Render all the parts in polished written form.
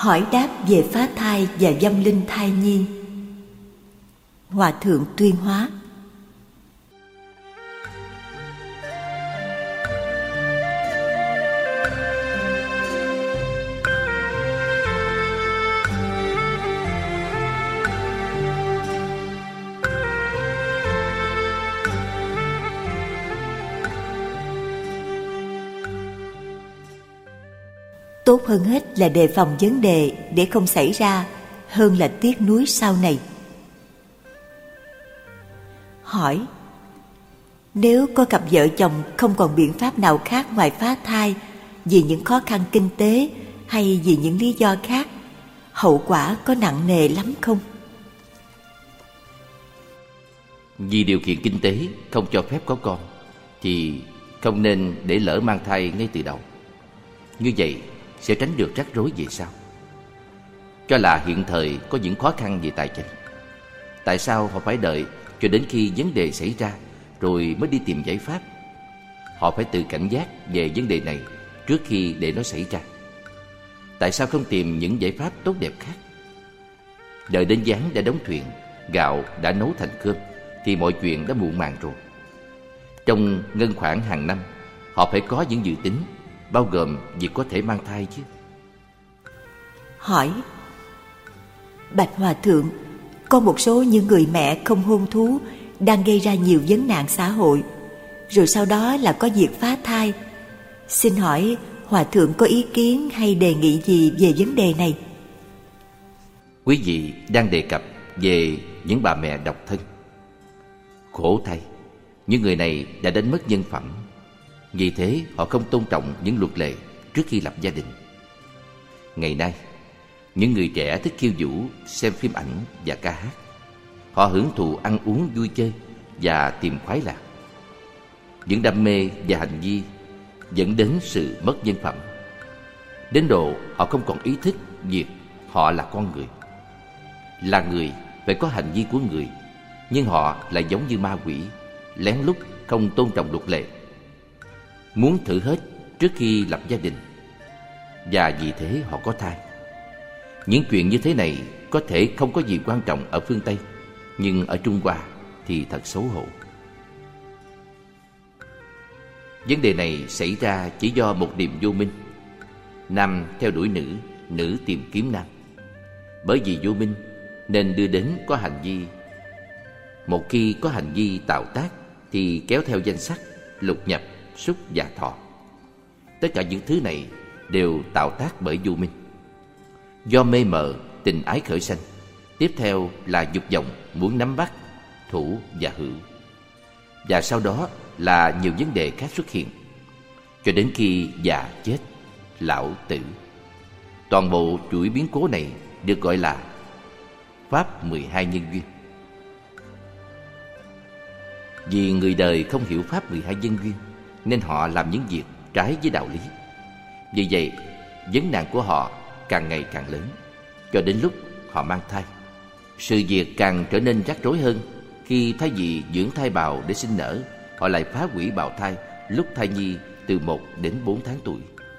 Hỏi đáp về phá thai và vong linh thai nhi. Hòa thượng Tuyên Hóa. Tốt hơn hết là đề phòng vấn đề để không xảy ra, hơn là tiếc nuối sau này. Hỏi: nếu có cặp vợ chồng không còn biện pháp nào khác ngoài phá thai vì những khó khăn kinh tế hay vì những lý do khác, hậu quả có nặng nề lắm không? Vì điều kiện kinh tế không cho phép có con thì không nên để lỡ mang thai ngay từ đầu. Như vậy sẽ tránh được rắc rối về sau. Cho là hiện thời có những khó khăn về tài chính, tại sao họ phải đợi cho đến khi vấn đề xảy ra rồi mới đi tìm giải pháp? Họ phải tự cảnh giác về vấn đề này trước khi để nó xảy ra. Tại sao không tìm những giải pháp tốt đẹp khác? Đợi đến gián đã đóng thuyền, gạo đã nấu thành cơm thì mọi chuyện đã muộn màng rồi. Trong ngân khoản hàng năm, họ phải có những dự tính, bao gồm việc có thể mang thai chứ. Hỏi: bạch hòa thượng, có một số những người mẹ không hôn thú đang gây ra nhiều vấn nạn xã hội, rồi sau đó là có việc phá thai. Xin hỏi hòa thượng có ý kiến hay đề nghị gì về vấn đề này? Quý vị đang đề cập về những bà mẹ độc thân. Khổ thay, những người này đã đánh mất nhân phẩm. Vì thế họ không tôn trọng những luật lệ trước khi lập gia đình. Ngày nay, những người trẻ thích khiêu vũ, xem phim ảnh và ca hát. Họ hưởng thụ ăn uống vui chơi và tìm khoái lạc. Những đam mê và hành vi dẫn đến sự mất nhân phẩm, đến độ họ không còn ý thức việc họ là con người. Là người phải có hành vi của người, nhưng họ lại giống như ma quỷ, lén lút không tôn trọng luật lệ, muốn thử hết trước khi lập gia đình, và vì thế họ có thai. Những chuyện như thế này có thể không có gì quan trọng ở phương Tây, nhưng ở Trung Hoa thì thật xấu hổ. Vấn đề này xảy ra chỉ do một niềm vô minh. Nam theo đuổi nữ, nữ tìm kiếm nam. Bởi vì vô minh nên đưa đến có hành vi. Một khi có hành vi tạo tác thì kéo theo danh sắc, lục nhập, xúc và thọ. Tất cả những thứ này đều tạo tác bởi vô minh. Do mê mờ, tình ái khởi sanh. Tiếp theo là dục vọng muốn nắm bắt, thủ và hữu. Và sau đó là nhiều vấn đề khác xuất hiện, cho đến khi già chết, lão tử. Toàn bộ chuỗi biến cố này được gọi là Pháp 12 nhân duyên. Vì người đời không hiểu Pháp 12 nhân duyên nên họ làm những việc trái với đạo lý. Vì vậy, vấn nạn của họ càng ngày càng lớn, cho đến lúc họ mang thai. Sự việc càng trở nên rắc rối hơn khi thay vì dưỡng thai bào để sinh nở, họ lại phá hủy bào thai lúc thai nhi từ 1 đến 4 tháng tuổi.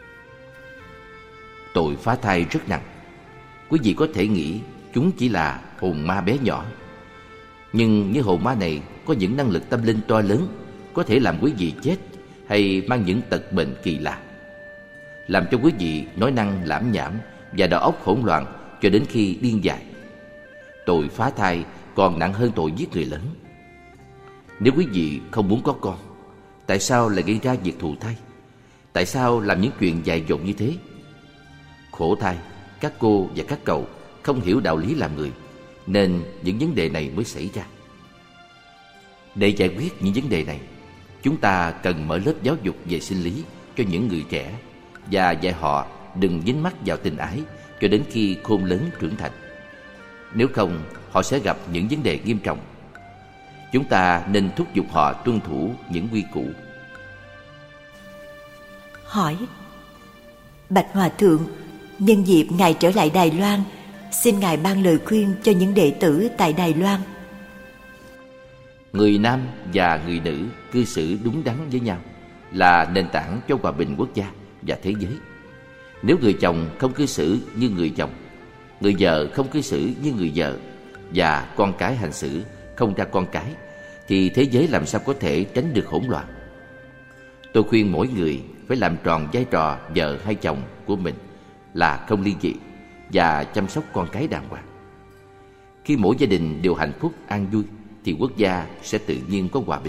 Tội phá thai rất nặng. Quý vị có thể nghĩ chúng chỉ là hồn ma bé nhỏ, nhưng những hồn ma này có những năng lực tâm linh to lớn, có thể làm quý vị chết hay mang những tật bệnh kỳ lạ, làm cho quý vị nói năng lảm nhảm và đầu óc hỗn loạn cho đến khi điên dại. Tội phá thai còn nặng hơn tội giết người lớn. Nếu quý vị không muốn có con, tại sao lại gây ra việc thụ thai? Tại sao làm những chuyện dại dột như thế? Khổ thay, các cô và các cậu không hiểu đạo lý làm người, nên những vấn đề này mới xảy ra. Để giải quyết những vấn đề này, chúng ta cần mở lớp giáo dục về sinh lý cho những người trẻ và dạy họ đừng dính mắc vào tình ái cho đến khi khôn lớn trưởng thành. Nếu không, họ sẽ gặp những vấn đề nghiêm trọng. Chúng ta nên thúc giục họ tuân thủ những quy củ. Hỏi: bạch hòa thượng, nhân dịp ngài trở lại Đài Loan, xin ngài ban lời khuyên cho những đệ tử tại Đài Loan. Người nam và người nữ cư xử đúng đắn với nhau là nền tảng cho hòa bình quốc gia và thế giới. Nếu người chồng không cư xử như người chồng, người vợ không cư xử như người vợ, và con cái hành xử không ra con cái, thì thế giới làm sao có thể tránh được hỗn loạn. Tôi khuyên mỗi người phải làm tròn vai trò vợ hay chồng của mình là không ly dị và chăm sóc con cái đàng hoàng. Khi mỗi gia đình đều hạnh phúc an vui thì quốc gia sẽ tự nhiên có hòa bình.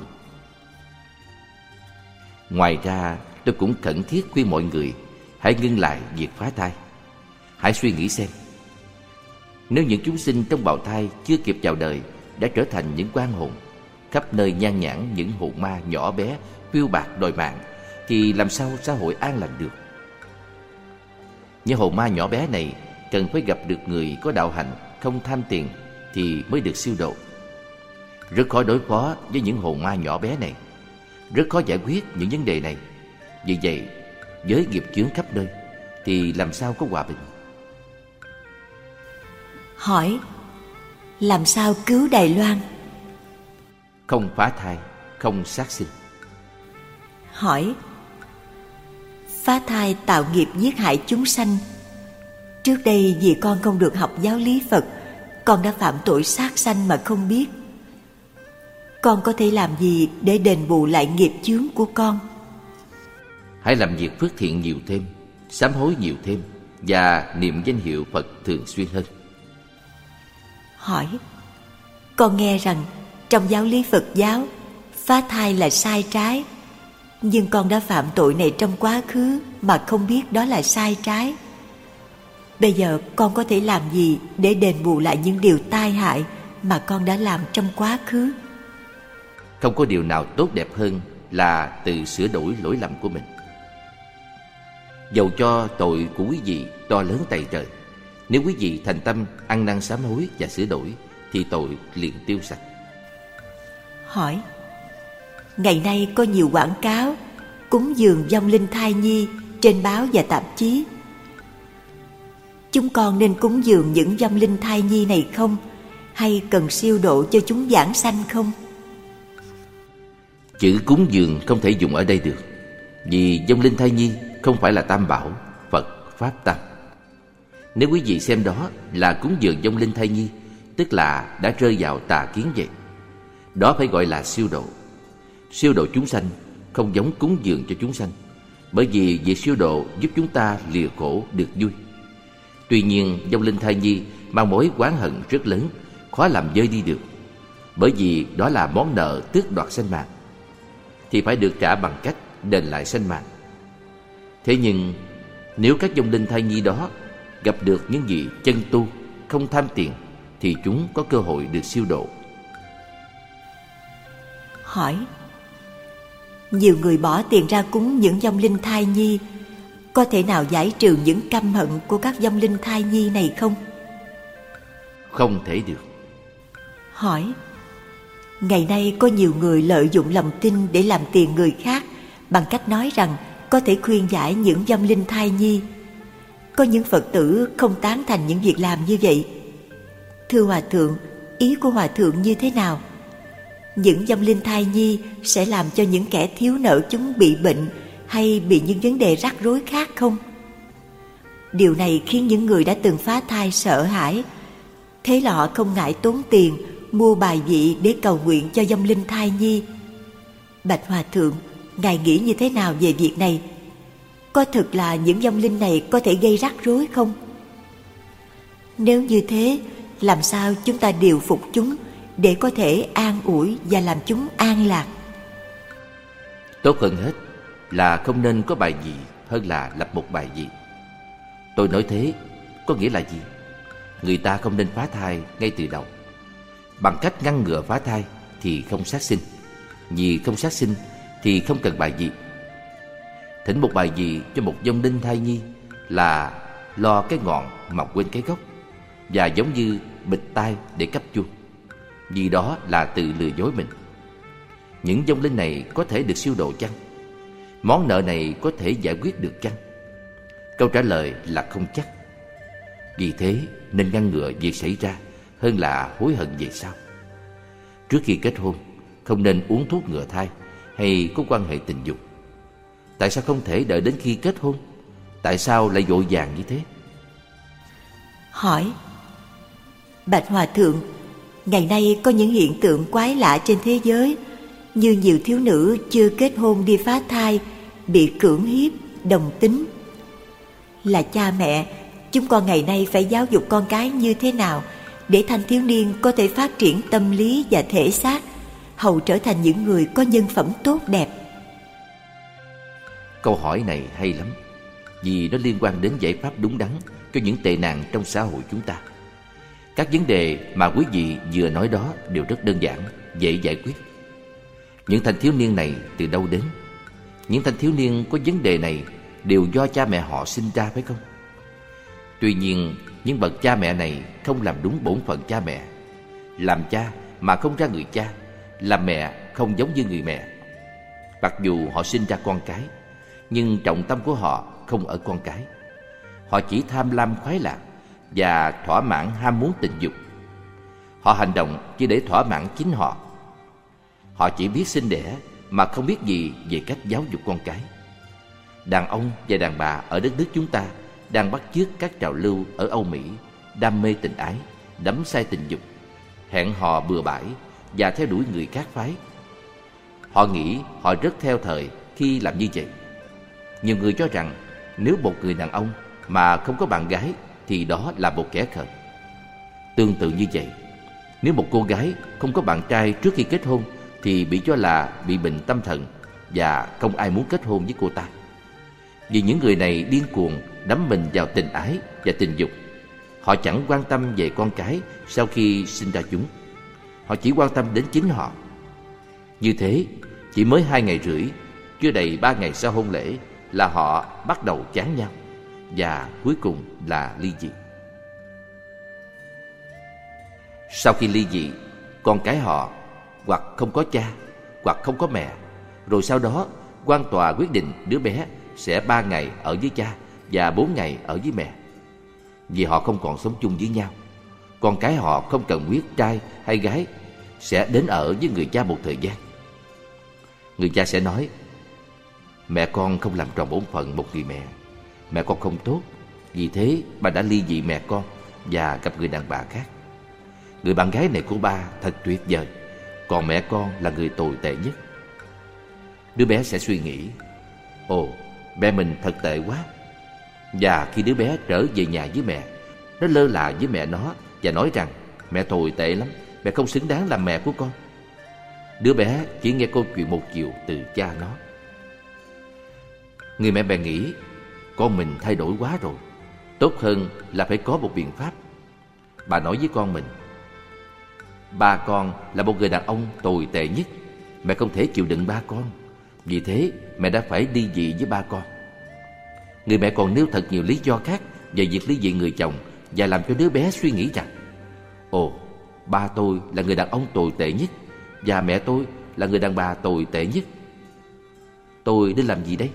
Ngoài ra, tôi cũng khẩn thiết khuyên mọi người hãy ngưng lại việc phá thai. Hãy suy nghĩ xem, nếu những chúng sinh trong bào thai chưa kịp chào đời đã trở thành những oan hồn, khắp nơi nhan nhản những hồn ma nhỏ bé phiêu bạt đòi mạng, thì làm sao xã hội an lành được? Những hồn ma nhỏ bé này cần phải gặp được người có đạo hạnh, không tham tiền thì mới được siêu độ. Rất khó đối phó với những hồn ma nhỏ bé này, rất khó giải quyết những vấn đề này. Vì vậy, với nghiệp chướng khắp nơi thì làm sao có hòa bình? Hỏi: làm sao cứu Đài Loan? Không phá thai, không sát sinh. Hỏi: phá thai tạo nghiệp giết hại chúng sanh. Trước đây vì con không được học giáo lý Phật, con đã phạm tội sát sanh mà không biết. Con có thể làm gì để đền bù lại nghiệp chướng của con? Hãy làm việc phước thiện nhiều thêm, sám hối nhiều thêm và niệm danh hiệu Phật thường xuyên hơn. Hỏi: con nghe rằng trong giáo lý Phật giáo, phá thai là sai trái, nhưng con đã phạm tội này trong quá khứ mà không biết đó là sai trái. Bây giờ con có thể làm gì để đền bù lại những điều tai hại mà con đã làm trong quá khứ? Không có điều nào tốt đẹp hơn là tự sửa đổi lỗi lầm của mình. Dầu cho tội của quý vị to lớn tày trời, nếu quý vị thành tâm ăn năn sám hối và sửa đổi thì tội liền tiêu sạch. Hỏi: ngày nay có nhiều quảng cáo cúng dường vong linh thai nhi trên báo và tạp chí. Chúng con nên cúng dường những vong linh thai nhi này không? Hay cần siêu độ cho chúng vãng sanh không? Chữ cúng dường không thể dùng ở đây được, vì vong linh thai nhi không phải là tam bảo Phật Pháp Tăng. Nếu quý vị xem đó là cúng dường vong linh thai nhi, tức là đã rơi vào tà kiến vậy. Đó phải gọi là siêu độ. Siêu độ chúng sanh không giống cúng dường cho chúng sanh, bởi vì việc siêu độ giúp chúng ta lìa khổ được vui. Tuy nhiên, vong linh thai nhi mang mối oán hận rất lớn, khó làm vơi đi được, bởi vì đó là món nợ tước đoạt sanh mạng, thì phải được trả bằng cách đền lại sanh mạng. Thế nhưng nếu các vong linh thai nhi đó gặp được những vị chân tu không tham tiền thì chúng có cơ hội được siêu độ. Hỏi: nhiều người bỏ tiền ra cúng những vong linh thai nhi, có thể nào giải trừ những căm hận của các vong linh thai nhi này không? Không thể được. Hỏi: ngày nay có nhiều người lợi dụng lòng tin để làm tiền người khác bằng cách nói rằng có thể khuyên giải những vong linh thai nhi. Có những Phật tử không tán thành những việc làm như vậy. Thưa Hòa Thượng, ý của Hòa Thượng như thế nào? Những vong linh thai nhi sẽ làm cho những kẻ thiếu nợ chúng bị bệnh hay bị những vấn đề rắc rối khác không? Điều này khiến những người đã từng phá thai sợ hãi. Thế là họ không ngại tốn tiền mua bài vị để cầu nguyện cho vong linh thai nhi. Bạch Hòa Thượng, Ngài nghĩ như thế nào về việc này? Có thực là những vong linh này có thể gây rắc rối không? Nếu như thế, làm sao chúng ta điều phục chúng để có thể an ủi và làm chúng an lạc? Tốt hơn hết là không nên có bài vị hơn là lập một bài vị. Tôi nói thế có nghĩa là gì? Người ta không nên phá thai ngay từ đầu. Bằng cách ngăn ngừa phá thai thì không sát sinh. Vì không sát sinh thì không cần bài vị. Thỉnh một bài vị cho một vong linh thai nhi là lo cái ngọn mà quên cái gốc, và giống như bịt tai để cấp chuông, vì đó là tự lừa dối mình. Những vong linh này có thể được siêu độ chăng? Món nợ này có thể giải quyết được chăng? Câu trả lời là không chắc. Vì thế nên ngăn ngừa việc xảy ra hơn là hối hận về sau. Trước khi kết hôn, không nên uống thuốc ngừa thai hay có quan hệ tình dục. Tại sao không thể đợi đến khi kết hôn? Tại sao lại vội vàng như thế? Hỏi: Bạch Hòa Thượng, ngày nay có những hiện tượng quái lạ trên thế giới, như nhiều thiếu nữ chưa kết hôn đi phá thai, bị cưỡng hiếp, đồng tính. Là cha mẹ, chúng con ngày nay phải giáo dục con cái như thế nào để thanh thiếu niên có thể phát triển tâm lý và thể xác, hầu trở thành những người có nhân phẩm tốt đẹp? Câu hỏi này hay lắm, vì nó liên quan đến giải pháp đúng đắn cho những tệ nạn trong xã hội chúng ta. Các vấn đề mà quý vị vừa nói đó đều rất đơn giản, dễ giải quyết. Những thanh thiếu niên này từ đâu đến? Những thanh thiếu niên có vấn đề này đều do cha mẹ họ sinh ra, phải không? Tuy nhiên, những bậc cha mẹ này không làm đúng bổn phận cha mẹ. Làm cha mà không ra người cha, làm mẹ không giống như người mẹ. Mặc dù họ sinh ra con cái, nhưng trọng tâm của họ không ở con cái. Họ chỉ tham lam khoái lạc và thỏa mãn ham muốn tình dục. Họ hành động chỉ để thỏa mãn chính họ. Họ chỉ biết sinh đẻ mà không biết gì về cách giáo dục con cái. Đàn ông và đàn bà ở đất nước chúng ta đang bắt chước các trào lưu ở Âu Mỹ, đam mê tình ái, đắm say tình dục, hẹn hò bừa bãi và theo đuổi người khác phái. Họ nghĩ họ rất theo thời khi làm như vậy. Nhiều người cho rằng nếu một người đàn ông mà không có bạn gái thì đó là một kẻ khờ. Tương tự như vậy, nếu một cô gái không có bạn trai trước khi kết hôn thì bị cho là bị bệnh tâm thần và không ai muốn kết hôn với cô ta. Vì những người này điên cuồng đắm mình vào tình ái và tình dục. Họ chẳng quan tâm về con cái sau khi sinh ra chúng. Họ chỉ quan tâm đến chính họ. Như thế, chỉ mới 2 ngày rưỡi, chưa đầy 3 ngày sau hôn lễ là họ bắt đầu chán nhau và cuối cùng là ly dị. Sau khi ly dị, con cái họ hoặc không có cha hoặc không có mẹ. Rồi sau đó, quan tòa quyết định đứa bé sẽ 3 ngày ở với cha và 4 ngày ở với mẹ. Vì họ không còn sống chung với nhau, con cái họ không cần quyết trai hay gái sẽ đến ở với người cha một thời gian. Người cha sẽ nói: mẹ con không làm tròn bổn phận một người mẹ. Mẹ con không tốt, vì thế bà đã ly dị mẹ con và gặp người đàn bà khác. Người bạn gái này của ba thật tuyệt vời, còn mẹ con là người tồi tệ nhất. Đứa bé sẽ suy nghĩ: ồ, mẹ mình thật tệ quá. Và khi đứa bé trở về nhà với mẹ, nó lơ là với mẹ nó và nói rằng mẹ tồi tệ lắm, mẹ không xứng đáng làm mẹ của con. Đứa bé chỉ nghe câu chuyện một chiều từ cha nó. Người mẹ bèn nghĩ con mình thay đổi quá rồi, tốt hơn là phải có một biện pháp. Bà nói với con mình: ba con là một người đàn ông tồi tệ nhất, mẹ không thể chịu đựng ba con. Vì thế mẹ đã phải ly dị với ba con. Người mẹ còn nêu thật nhiều lý do khác về việc ly dị người chồng và làm cho đứa bé suy nghĩ rằng: ồ, ba tôi là người đàn ông tồi tệ nhất và mẹ tôi là người đàn bà tồi tệ nhất. Tôi nên làm gì đây?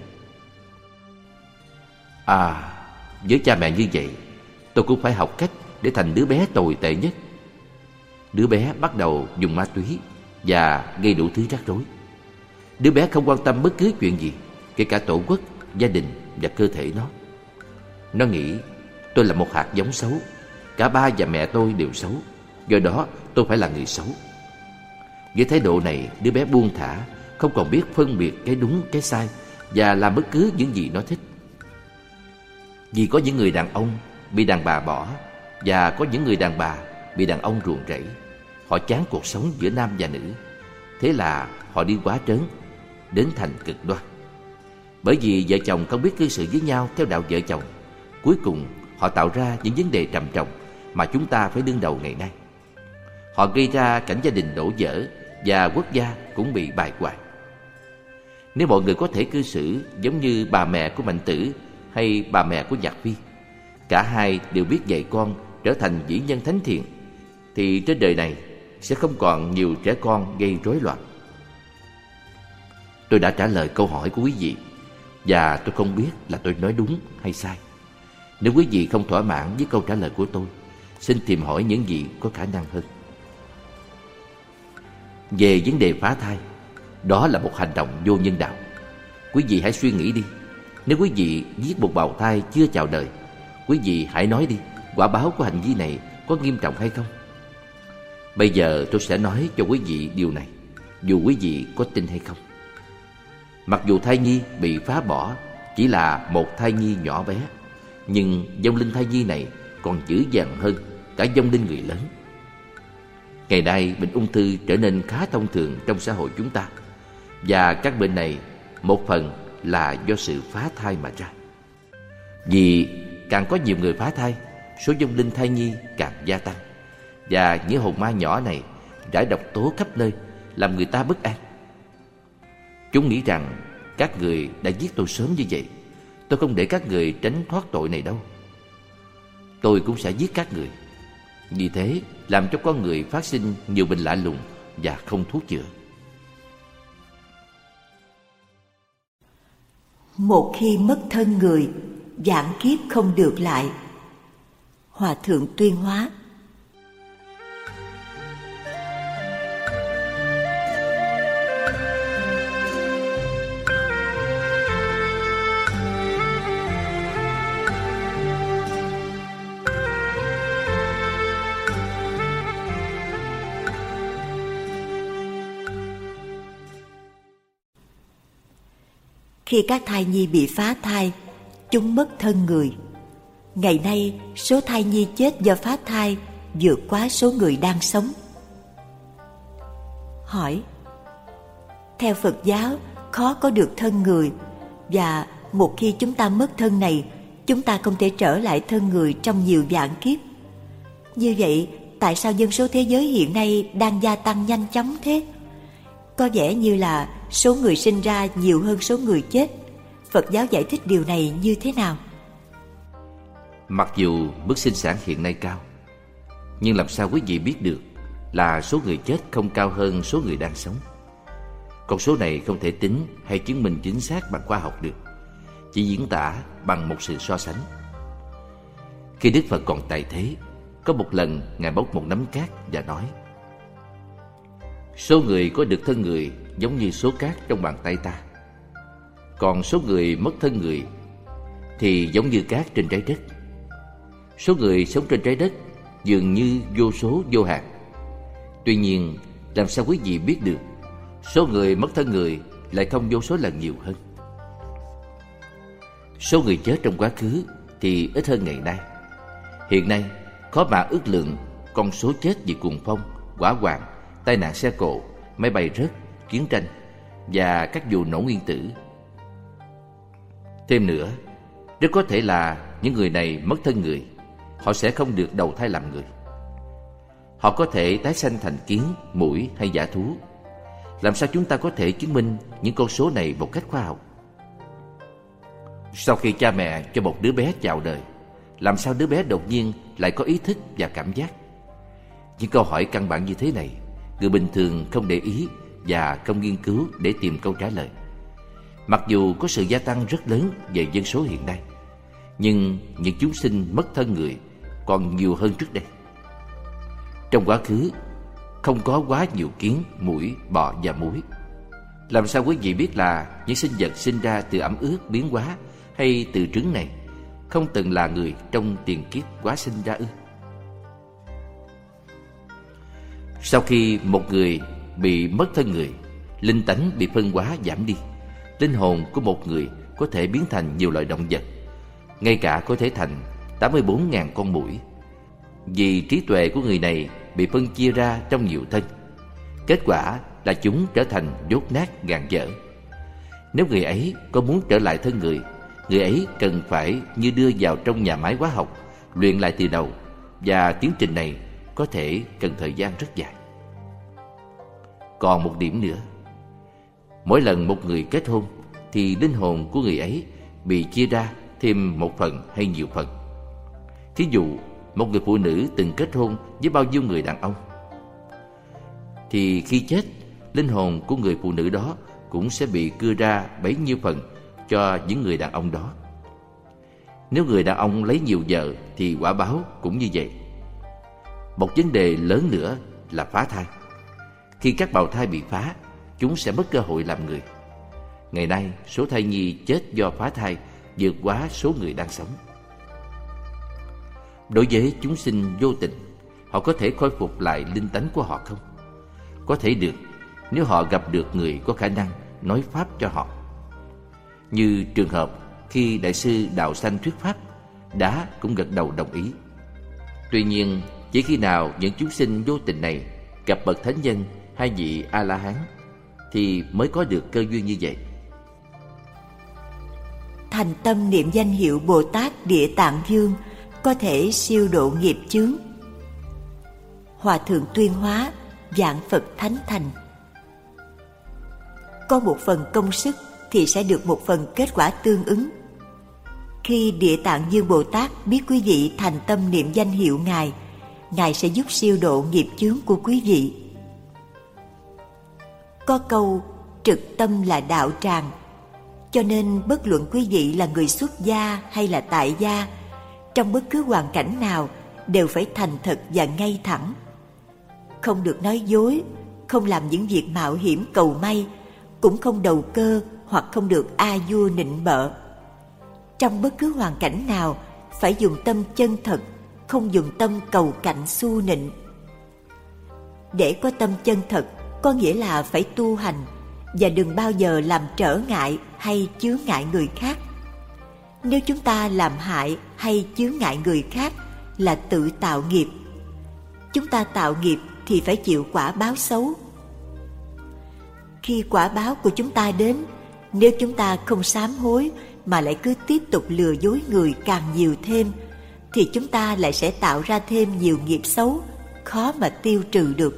À, với cha mẹ như vậy, tôi cũng phải học cách để thành đứa bé tồi tệ nhất. Đứa bé bắt đầu dùng ma túy và gây đủ thứ rắc rối. Đứa bé không quan tâm bất cứ chuyện gì, kể cả tổ quốc, gia đình và cơ thể nó. Nó nghĩ tôi là một hạt giống xấu, cả ba và mẹ tôi đều xấu, do đó tôi phải là người xấu. Với thái độ này, đứa bé buông thả, không còn biết phân biệt cái đúng cái sai và làm bất cứ những gì nó thích. Vì có những người đàn ông bị đàn bà bỏ và có những người đàn bà bị đàn ông ruồng rẫy. Họ chán cuộc sống giữa nam và nữ, thế là họ đi quá trớn, đến thành cực đoan. Bởi vì vợ chồng không biết cư xử với nhau theo đạo vợ chồng, cuối cùng họ tạo ra những vấn đề trầm trọng mà chúng ta phải đương đầu ngày nay. Họ gây ra cảnh gia đình đổ vỡ và quốc gia cũng bị bại hoại. Nếu mọi người có thể cư xử giống như bà mẹ của Mạnh Tử hay bà mẹ của Nhạc Phi, cả hai đều biết dạy con trở thành vĩ nhân thánh thiện, thì trên đời này sẽ không còn nhiều trẻ con gây rối loạn. Tôi đã trả lời câu hỏi của quý vị, và tôi không biết là tôi nói đúng hay sai. Nếu quý vị không thỏa mãn với câu trả lời của tôi, xin tìm hỏi những gì có khả năng hơn. Về vấn đề phá thai, đó là một hành động vô nhân đạo. Quý vị hãy suy nghĩ đi. Nếu quý vị giết một bào thai chưa chào đời, quý vị hãy nói đi, quả báo của hành vi này có nghiêm trọng hay không? Bây giờ tôi sẽ nói cho quý vị điều này, dù quý vị có tin hay không. Mặc dù thai nhi bị phá bỏ chỉ là một thai nhi nhỏ bé, nhưng vong linh thai nhi này còn dữ dằn hơn cả vong linh người lớn. Ngày nay bệnh ung thư trở nên khá thông thường trong xã hội chúng ta, và các bệnh này một phần là do sự phá thai mà ra. Vì càng có nhiều người phá thai, số vong linh thai nhi càng gia tăng, và những hồn ma nhỏ này rải độc tố khắp nơi, làm người ta bất an. Chúng nghĩ rằng các người đã giết tôi sớm như vậy, tôi không để các người tránh thoát tội này đâu. Tôi cũng sẽ giết các người. Vì thế làm cho con người phát sinh nhiều bệnh lạ lùng và không thuốc chữa. Một khi mất thân người, vạn kiếp không được lại. Hòa thượng Tuyên Hóa. Khi các thai nhi bị phá thai, chúng mất thân người. Ngày nay, số thai nhi chết do phá thai vượt quá số người đang sống. Hỏi: theo Phật giáo, khó có được thân người, và một khi chúng ta mất thân này, chúng ta không thể trở lại thân người trong nhiều vạn kiếp. Như vậy, tại sao dân số thế giới hiện nay đang gia tăng nhanh chóng thế? Có vẻ như là số người sinh ra nhiều hơn số người chết. Phật giáo giải thích điều này như thế nào? Mặc dù mức sinh sản hiện nay cao, nhưng làm sao quý vị biết được là số người chết không cao hơn số người đang sống? Con số này không thể tính hay chứng minh chính xác bằng khoa học được, chỉ diễn tả bằng một sự so sánh. Khi Đức Phật còn tại thế, có một lần Ngài bốc một nắm cát và nói: số người có được thân người giống như số cát trong bàn tay ta, còn số người mất thân người thì giống như cát trên trái đất. Số người sống trên trái đất dường như vô số vô hạn. Tuy nhiên, làm sao quý vị biết được số người mất thân người lại không vô số lần nhiều hơn? Số người chết trong quá khứ thì ít hơn ngày nay. Hiện nay, khó mà ước lượng con số chết vì cuồng phong, hỏa hoạn, tai nạn xe cộ, máy bay rớt, chiến tranh và các vụ nổ nguyên tử. Thêm nữa, rất có thể là những người này mất thân người, họ sẽ không được đầu thai làm người. Họ có thể tái sanh thành kiến, muỗi hay dã thú. Làm sao chúng ta có thể chứng minh những con số này một cách khoa học? Sau khi cha mẹ cho một đứa bé chào đời, làm sao đứa bé đột nhiên lại có ý thức và cảm giác? Những câu hỏi căn bản như thế này, người bình thường không để ý và không nghiên cứu để tìm câu trả lời. Mặc dù có sự gia tăng rất lớn về dân số hiện nay, nhưng những chúng sinh mất thân người còn nhiều hơn trước đây. Trong quá khứ, không có quá nhiều kiến, muỗi, bọ và muỗi. Làm sao quý vị biết là những sinh vật sinh ra từ ẩm ướt biến hóa hay từ trứng này không từng là người trong tiền kiếp hóa sinh ra ư? Sau khi một người bị mất thân người, linh tánh bị phân hóa giảm đi, linh hồn của một người có thể biến thành nhiều loại động vật, ngay cả có thể thành 84.000 con muỗi. Vì trí tuệ của người này bị phân chia ra trong nhiều thân, kết quả là chúng trở thành dốt nát gàn dở. Nếu người ấy có muốn trở lại thân người, người ấy cần phải như đưa vào trong nhà máy hóa học, luyện lại từ đầu, và tiến trình này có thể cần thời gian rất dài. Còn một điểm nữa, mỗi lần một người kết hôn thì linh hồn của người ấy bị chia ra thêm một phần hay nhiều phần. Thí dụ, một người phụ nữ từng kết hôn với bao nhiêu người đàn ông, thì khi chết, linh hồn của người phụ nữ đó cũng sẽ bị cưa ra bấy nhiêu phần cho những người đàn ông đó. Nếu người đàn ông lấy nhiều vợ thì quả báo cũng như vậy. Một vấn đề lớn nữa là phá thai. Khi các bào thai bị phá, chúng sẽ mất cơ hội làm người. Ngày nay, số thai nhi chết do phá thai vượt quá số người đang sống. Đối với chúng sinh vô tình, họ có thể khôi phục lại linh tánh của họ không? Có thể được, nếu họ gặp được người có khả năng nói pháp cho họ. Như trường hợp khi Đại sư Đạo Sanh thuyết pháp, Đá cũng gật đầu đồng ý. Tuy nhiên, chỉ khi nào những chúng sinh vô tình này gặp bậc thánh nhân hay vị A-la-hán thì mới có được cơ duyên như vậy. Thành tâm niệm danh hiệu Bồ Tát Địa Tạng Vương có thể siêu độ nghiệp chướng. Hòa thượng tuyên hóa, vạn Phật thánh thành. Có một phần công sức thì sẽ được một phần kết quả tương ứng. Khi Địa Tạng Vương Bồ Tát biết quý vị thành tâm niệm danh hiệu Ngài, Ngài sẽ giúp siêu độ nghiệp chướng của quý vị. Có câu trực tâm là đạo tràng, cho nên bất luận quý vị là người xuất gia hay là tại gia, trong bất cứ hoàn cảnh nào đều phải thành thật và ngay thẳng. Không được nói dối, không làm những việc mạo hiểm cầu may, cũng không đầu cơ hoặc không được a vua nịnh bợ. Trong bất cứ hoàn cảnh nào phải dùng tâm chân thật, không dùng tâm cầu cạnh xu nịnh. Để có tâm chân thật có nghĩa là phải tu hành và đừng bao giờ làm trở ngại hay chướng ngại người khác. Nếu chúng ta làm hại hay chướng ngại người khác là tự tạo nghiệp. Chúng ta tạo nghiệp thì phải chịu quả báo xấu. Khi quả báo của chúng ta đến, nếu chúng ta không sám hối mà lại cứ tiếp tục lừa dối người càng nhiều thêm, thì chúng ta lại sẽ tạo ra thêm nhiều nghiệp xấu, khó mà tiêu trừ được.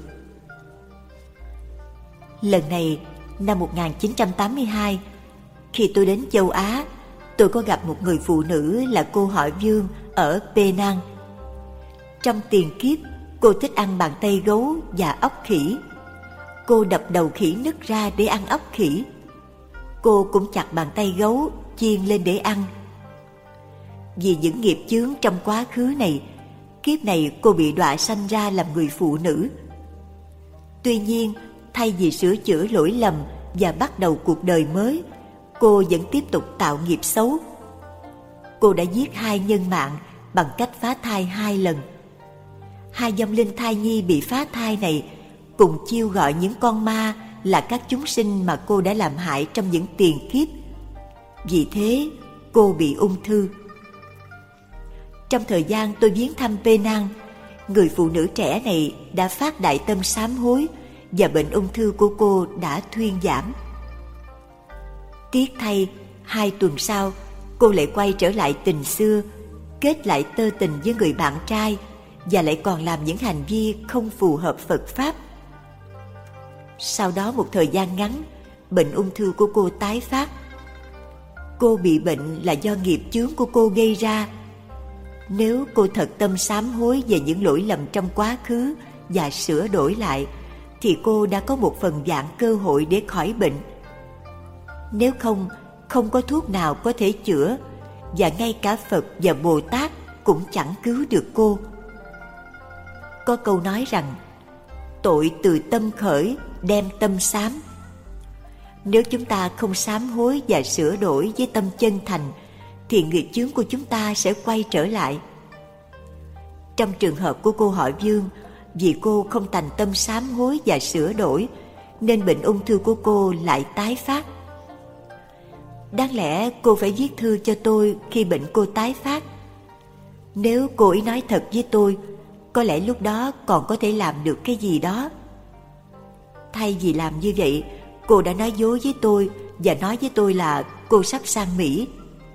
Lần này, năm 1982, khi tôi đến châu Á, tôi có gặp một người phụ nữ là cô họ Vương ở Penang. Trong tiền kiếp, cô thích ăn bàn tay gấu và ốc khỉ. Cô đập đầu khỉ nứt ra để ăn ốc khỉ. Cô cũng chặt bàn tay gấu, chiên lên để ăn. Vì những nghiệp chướng trong quá khứ này, kiếp này cô bị đọa sanh ra làm người phụ nữ. Tuy nhiên, thay vì sửa chữa lỗi lầm và bắt đầu cuộc đời mới, cô vẫn tiếp tục tạo nghiệp xấu. Cô đã giết 2 nhân mạng bằng cách phá thai 2 lần. 2 vong linh thai nhi bị phá thai này cùng chiêu gọi những con ma là các chúng sinh mà cô đã làm hại trong những tiền kiếp. Vì thế, cô bị ung thư. Trong thời gian tôi viếng thăm Penang, người phụ nữ trẻ này đã phát đại tâm sám hối và bệnh ung thư của cô đã thuyên giảm. Tiếc thay, 2 tuần sau, cô lại quay trở lại tình xưa, kết lại tơ tình với người bạn trai và lại còn làm những hành vi không phù hợp Phật Pháp. Sau đó một thời gian ngắn, bệnh ung thư của cô tái phát. Cô bị bệnh là do nghiệp chướng của cô gây ra. Nếu cô thật tâm sám hối về những lỗi lầm trong quá khứ và sửa đổi lại, thì cô đã có một phần vạn cơ hội để khỏi bệnh. Nếu không, không có thuốc nào có thể chữa, và ngay cả Phật và Bồ Tát cũng chẳng cứu được cô. Có câu nói rằng, tội từ tâm khởi, đem tâm sám. Nếu chúng ta không sám hối và sửa đổi với tâm chân thành, thì nghiệp chướng của chúng ta sẽ quay trở lại. Trong trường hợp của cô họ Vương, vì cô không thành tâm sám hối và sửa đổi, nên bệnh ung thư của cô lại tái phát. Đáng lẽ cô phải viết thư cho tôi khi bệnh cô tái phát. Nếu cô ấy nói thật với tôi, có lẽ lúc đó còn có thể làm được cái gì đó. Thay vì làm như vậy, cô đã nói dối với tôi và nói với tôi là cô sắp sang Mỹ.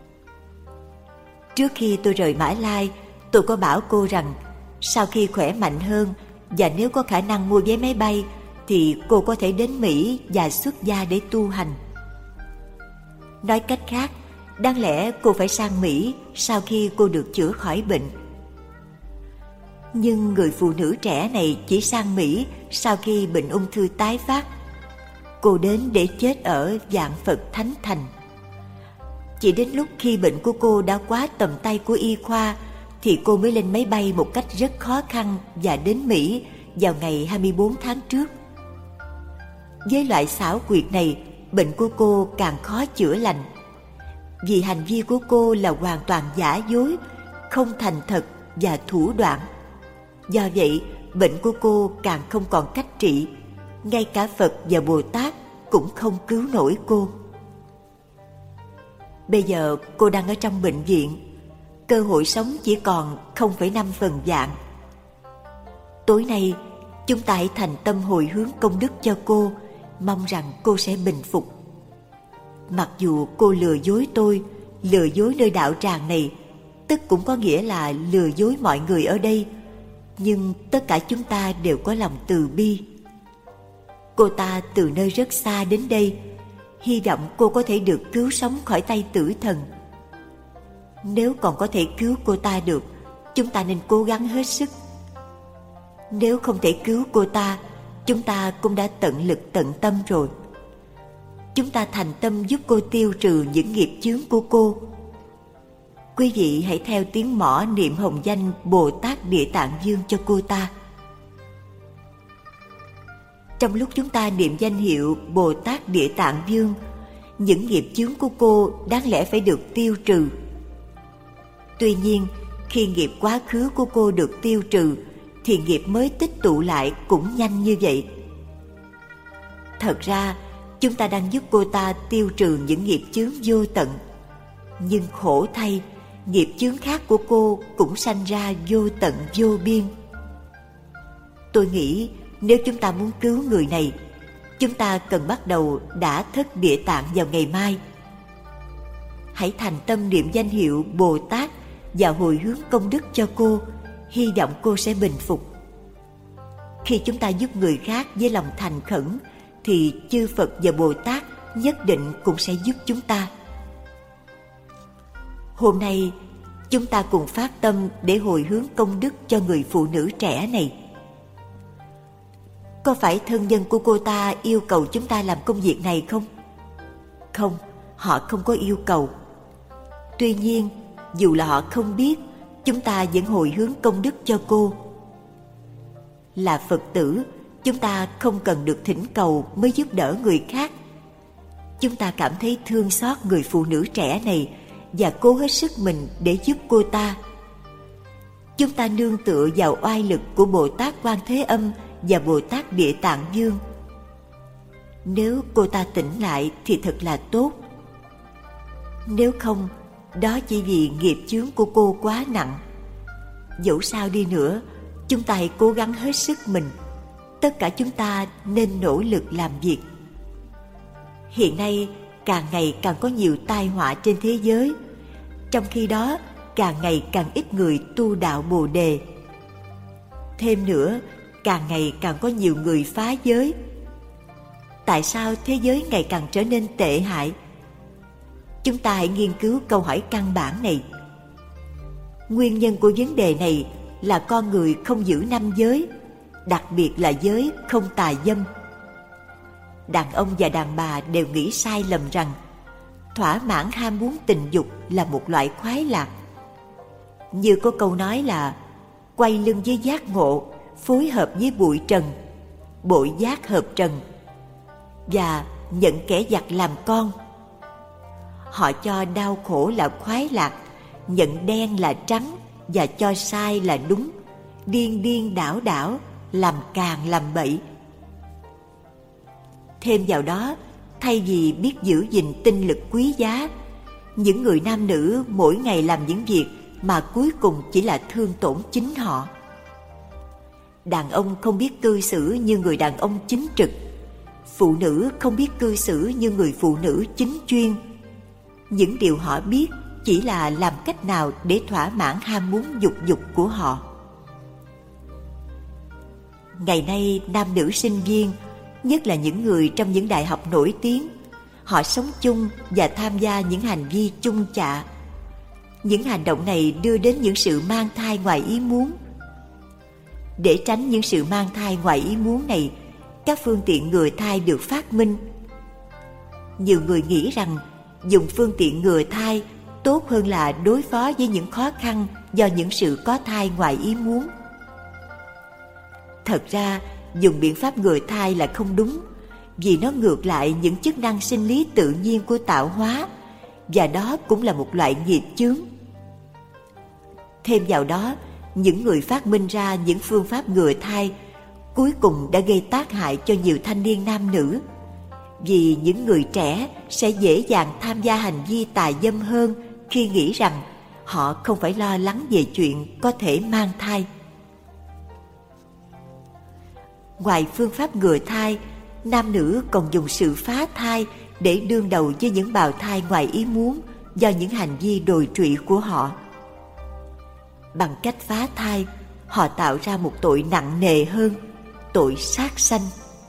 Trước khi tôi rời Mã Lai, tôi có bảo cô rằng sau khi khỏe mạnh hơn và nếu có khả năng mua vé máy bay thì cô có thể đến Mỹ và xuất gia để tu hành. Nói cách khác, đáng lẽ cô phải sang Mỹ sau khi cô được chữa khỏi bệnh. Nhưng người phụ nữ trẻ này chỉ sang Mỹ sau khi bệnh ung thư tái phát. Cô đến để chết ở Vạn Phật Thánh Thành. Chỉ đến lúc khi bệnh của cô đã quá tầm tay của y khoa thì cô mới lên máy bay một cách rất khó khăn và đến Mỹ vào ngày 24 tháng trước. Với loại xảo quyệt này, bệnh của cô càng khó chữa lành. vì hành vi của cô là hoàn toàn giả dối, không thành thật và thủ đoạn. Do vậy, bệnh của cô càng không còn cách trị, ngay cả Phật và Bồ Tát cũng không cứu nổi cô. Bây giờ cô đang ở trong bệnh viện, cơ hội sống chỉ còn 0,5%. Tối nay, chúng ta hãy thành tâm hồi hướng công đức cho cô, mong rằng cô sẽ bình phục. Mặc dù cô lừa dối tôi, lừa dối nơi đạo tràng này, tức cũng có nghĩa là lừa dối mọi người ở đây, nhưng tất cả chúng ta đều có lòng từ bi. Cô ta từ nơi rất xa đến đây, hy vọng cô có thể được cứu sống khỏi tay tử thần. Nếu còn có thể cứu cô ta được, chúng ta nên cố gắng hết sức. Nếu không thể cứu cô ta, chúng ta cũng đã tận lực tận tâm rồi. Chúng ta thành tâm giúp cô tiêu trừ những nghiệp chướng của cô. Quý vị hãy theo tiếng mõ niệm hồng danh Bồ Tát Địa Tạng Vương cho cô ta. Trong lúc chúng ta niệm danh hiệu Bồ Tát Địa Tạng Vương, những nghiệp chướng của cô đáng lẽ phải được tiêu trừ. Tuy nhiên, khi nghiệp quá khứ của cô được tiêu trừ, thì nghiệp mới tích tụ lại cũng nhanh như vậy. Thật ra, chúng ta đang giúp cô ta tiêu trừ những nghiệp chướng vô tận. Nhưng khổ thay, nghiệp chướng khác của cô cũng sanh ra vô tận vô biên. Tôi nghĩ nếu chúng ta muốn cứu người này, chúng ta cần bắt đầu đả thất địa tạng vào ngày mai. Hãy thành tâm niệm danh hiệu Bồ Tát và hồi hướng công đức cho cô, hy vọng cô sẽ bình phục. Khi chúng ta giúp người khác với lòng thành khẩn, thì chư Phật và Bồ Tát nhất định cũng sẽ giúp chúng ta. Hôm nay, chúng ta cùng phát tâm để hồi hướng công đức cho người phụ nữ trẻ này. Có phải thân nhân của cô ta yêu cầu chúng ta làm công việc này không? Không, họ không có yêu cầu. Tuy nhiên, dù là họ không biết, chúng ta vẫn hồi hướng công đức cho cô. Là Phật tử, chúng ta không cần được thỉnh cầu mới giúp đỡ người khác. Chúng ta cảm thấy thương xót người phụ nữ trẻ này và cố hết sức mình để giúp cô ta. Chúng ta nương tựa vào oai lực của Bồ Tát Quan Thế Âm và Bồ Tát Địa Tạng Vương. Nếu cô ta tỉnh lại thì thật là tốt. Nếu không, đó chỉ vì nghiệp chướng của cô quá nặng. Dẫu sao đi nữa, chúng ta hãy cố gắng hết sức mình. Tất cả chúng ta nên nỗ lực làm việc. Hiện nay, càng ngày càng có nhiều tai họa trên thế giới. Trong khi đó, càng ngày càng ít người tu đạo Bồ Đề. Thêm nữa, càng ngày càng có nhiều người phá giới. Tại sao thế giới ngày càng trở nên tệ hại? Chúng ta hãy nghiên cứu câu hỏi căn bản này. Nguyên nhân của vấn đề này là con người không giữ 5 giới, đặc biệt là giới không tà dâm. Đàn ông và đàn bà đều nghĩ sai lầm rằng thỏa mãn ham muốn tình dục là một loại khoái lạc. Như có câu nói là quay lưng với giác ngộ, phối hợp với bụi trần, bội giác hợp trần, và nhận kẻ giặc làm con. Họ cho đau khổ là khoái lạc, nhận đen là trắng, và cho sai là đúng, điên điên đảo đảo, làm càng làm bậy. Thêm vào đó, thay vì biết giữ gìn tinh lực quý giá, những người nam nữ mỗi ngày làm những việc mà cuối cùng chỉ là thương tổn chính họ. Đàn ông không biết cư xử như người đàn ông chính trực, phụ nữ không biết cư xử như người phụ nữ chính chuyên. Những điều họ biết chỉ là làm cách nào để thỏa mãn ham muốn dục dục của họ. Ngày nay, nam nữ sinh viên, nhất là những người trong những đại học nổi tiếng, họ sống chung và tham gia những hành vi chung chạ. Những hành động này đưa đến những sự mang thai ngoài ý muốn. Để tránh những sự mang thai ngoài ý muốn này, các phương tiện ngừa thai được phát minh. Nhiều người nghĩ rằng dùng phương tiện ngừa thai tốt hơn là đối phó với những khó khăn do những sự có thai ngoài ý muốn. Thật ra, dùng biện pháp ngừa thai là không đúng, vì nó ngược lại những chức năng sinh lý tự nhiên của tạo hóa và đó cũng là một loại nghiệp chướng. Thêm vào đó, những người phát minh ra những phương pháp ngừa thai cuối cùng đã gây tác hại cho nhiều thanh niên nam nữ, vì những người trẻ sẽ dễ dàng tham gia hành vi tà dâm hơn khi nghĩ rằng họ không phải lo lắng về chuyện có thể mang thai. Ngoài phương pháp ngừa thai, nam nữ còn dùng sự phá thai để đương đầu với những bào thai ngoài ý muốn do những hành vi đồi trụy của họ. Bằng cách phá thai, họ tạo ra một tội nặng nề hơn, tội sát sanh.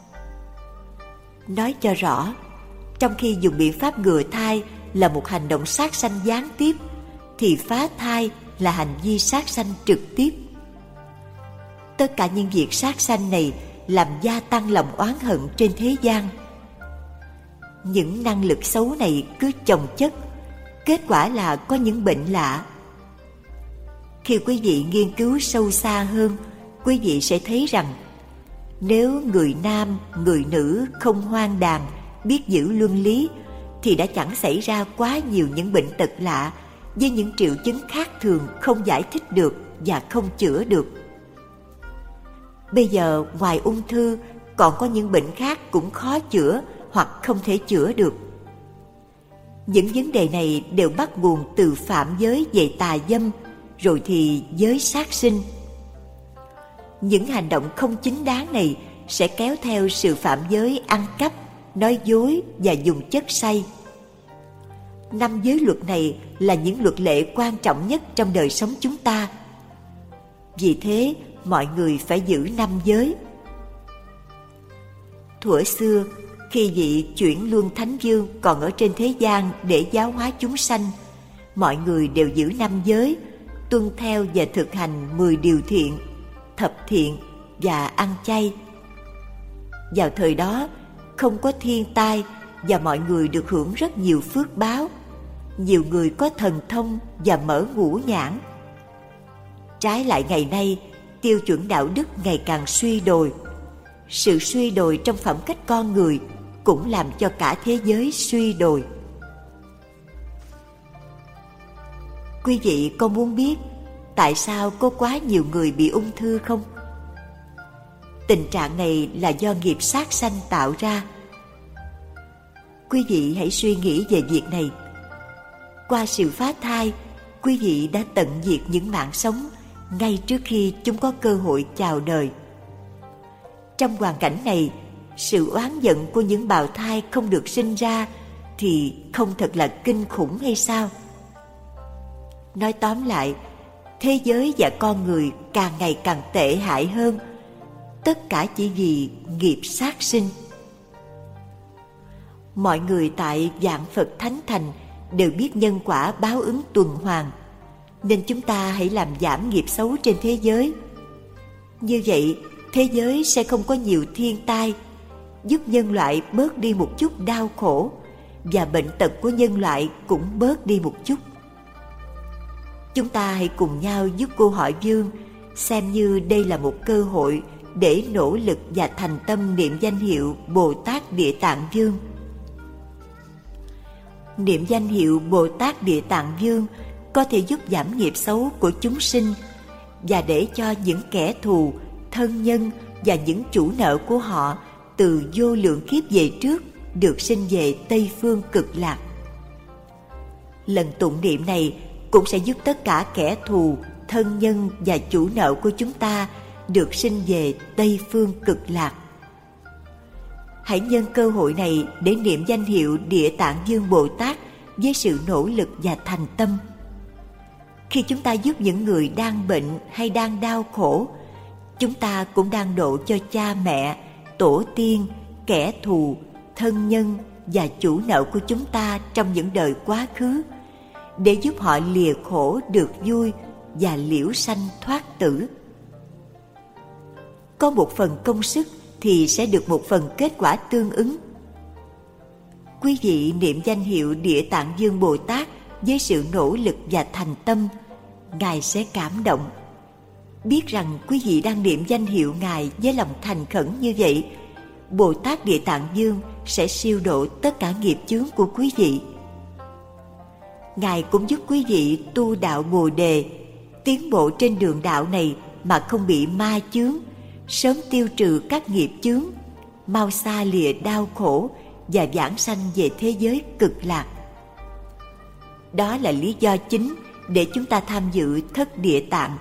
Nói cho rõ, trong khi dùng biện pháp ngừa thai là một hành động sát sanh gián tiếp, thì phá thai là hành vi sát sanh trực tiếp. Tất cả những việc sát sanh này làm gia tăng lòng oán hận trên thế gian. Những năng lực xấu này cứ chồng chất, kết quả là có những bệnh lạ. Khi quý vị nghiên cứu sâu xa hơn, quý vị sẽ thấy rằng nếu người nam, người nữ không hoang đàn, biết giữ luân lý, thì đã chẳng xảy ra quá nhiều những bệnh tật lạ với những triệu chứng khác thường không giải thích được và không chữa được. Bây giờ ngoài ung thư còn có những bệnh khác cũng khó chữa hoặc không thể chữa được. Những vấn đề này đều bắt nguồn từ phạm giới về tà dâm, rồi thì giới sát sinh. Những hành động không chính đáng này sẽ kéo theo sự phạm giới ăn cắp, nói dối và dùng chất say. 5 giới luật này là những luật lệ quan trọng nhất trong đời sống chúng ta. Vì thế, mọi người phải giữ 5 giới. Thuở xưa, khi vị Chuyển Luân Thánh Vương còn ở trên thế gian để giáo hóa chúng sanh, mọi người đều giữ 5 giới, tuân theo và thực hành 10 điều thiện, thập thiện và ăn chay. Vào thời đó, không có thiên tai và mọi người được hưởng rất nhiều phước báo. Nhiều người có thần thông và mở ngũ nhãn. Trái lại ngày nay, tiêu chuẩn đạo đức ngày càng suy đồi. Sự suy đồi trong phẩm cách con người cũng làm cho cả thế giới suy đồi. Quý vị có muốn biết tại sao có quá nhiều người bị ung thư không? Tình trạng này là do nghiệp sát sanh tạo ra. Quý vị hãy suy nghĩ về việc này. Qua sự phá thai, quý vị đã tận diệt những mạng sống ngay trước khi chúng có cơ hội chào đời. Trong hoàn cảnh này, sự oán giận của những bào thai không được sinh ra thì không thật là kinh khủng hay sao? Nói tóm lại, thế giới và con người càng ngày càng tệ hại hơn, tất cả chỉ vì nghiệp sát sinh. Mọi người tại Vạn Phật Thánh Thành đều biết nhân quả báo ứng tuần hoàn, nên chúng ta hãy làm giảm nghiệp xấu trên thế giới. Như vậy, thế giới sẽ không có nhiều thiên tai, giúp nhân loại bớt đi một chút đau khổ, và bệnh tật của nhân loại cũng bớt đi một chút. Chúng ta hãy cùng nhau giúp cô Họ Dương, xem như đây là một cơ hội để nỗ lực và thành tâm niệm danh hiệu Bồ Tát Địa Tạng Vương. Niệm danh hiệu Bồ Tát Địa Tạng Vương có thể giúp giảm nghiệp xấu của chúng sinh và để cho những kẻ thù, thân nhân và những chủ nợ của họ từ vô lượng kiếp về trước được sinh về Tây Phương Cực Lạc. Lần tụng niệm này cũng sẽ giúp tất cả kẻ thù, thân nhân và chủ nợ của chúng ta được sinh về Tây Phương Cực Lạc. Hãy nhân cơ hội này để niệm danh hiệu Địa Tạng Vương Bồ Tát với sự nỗ lực và thành tâm. Khi chúng ta giúp những người đang bệnh hay đang đau khổ, chúng ta cũng đang độ cho cha mẹ, tổ tiên, kẻ thù, thân nhân và chủ nợ của chúng ta trong những đời quá khứ, để giúp họ lìa khổ được vui và liễu sanh thoát tử. Có một phần công sức thì sẽ được một phần kết quả tương ứng. Quý vị niệm danh hiệu Địa Tạng Vương Bồ Tát với sự nỗ lực và thành tâm, Ngài sẽ cảm động. Biết rằng quý vị đang niệm danh hiệu Ngài với lòng thành khẩn như vậy, Bồ Tát Địa Tạng Vương sẽ siêu độ tất cả nghiệp chướng của quý vị. Ngài cũng giúp quý vị tu đạo Bồ Đề, tiến bộ trên đường đạo này mà không bị ma chướng, sớm tiêu trừ các nghiệp chướng, mau xa lìa đau khổ và vãng sanh về thế giới cực lạc. Đó là lý do chính để chúng ta tham dự thất địa tạng.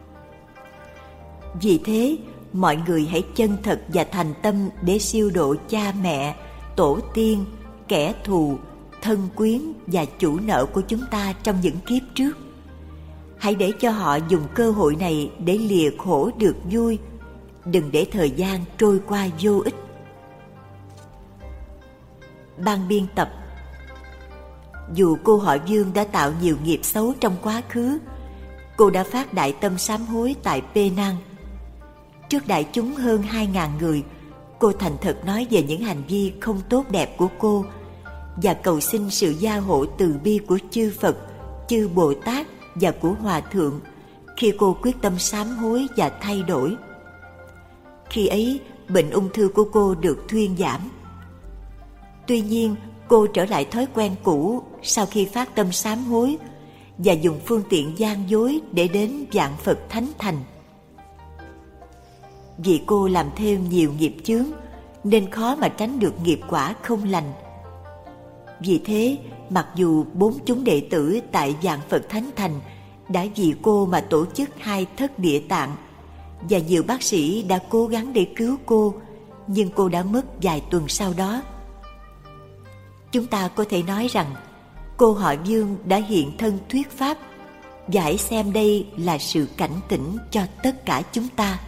Vì thế, mọi người hãy chân thật và thành tâm để siêu độ cha mẹ, tổ tiên, kẻ thù, thân quyến và chủ nợ của chúng ta trong những kiếp trước. Hãy để cho họ dùng cơ hội này để lìa khổ được vui, đừng để thời gian trôi qua vô ích. Ban biên tập: dù cô Họ Dương đã tạo nhiều nghiệp xấu trong quá khứ, cô đã phát đại tâm sám hối tại Penang. Trước đại chúng hơn 2.000 người, cô thành thật nói về những hành vi không tốt đẹp của cô và cầu xin sự gia hộ từ bi của chư Phật, chư Bồ Tát và của Hòa Thượng khi cô quyết tâm sám hối và thay đổi. Khi ấy, bệnh ung thư của cô được thuyên giảm. Tuy nhiên, cô trở lại thói quen cũ sau khi phát tâm sám hối và dùng phương tiện gian dối để đến vạn Phật thánh thành. Vì cô làm thêm nhiều nghiệp chướng nên khó mà tránh được nghiệp quả không lành. Vì thế, mặc dù 4 chúng đệ tử tại vạn Phật thánh thành đã vì cô mà tổ chức 2 thất địa tạng và nhiều bác sĩ đã cố gắng để cứu cô, nhưng cô đã mất vài tuần sau đó. Chúng ta có thể nói rằng cô Họ Dương đã hiện thân thuyết pháp, và hãy xem đây là sự cảnh tỉnh cho tất cả chúng ta.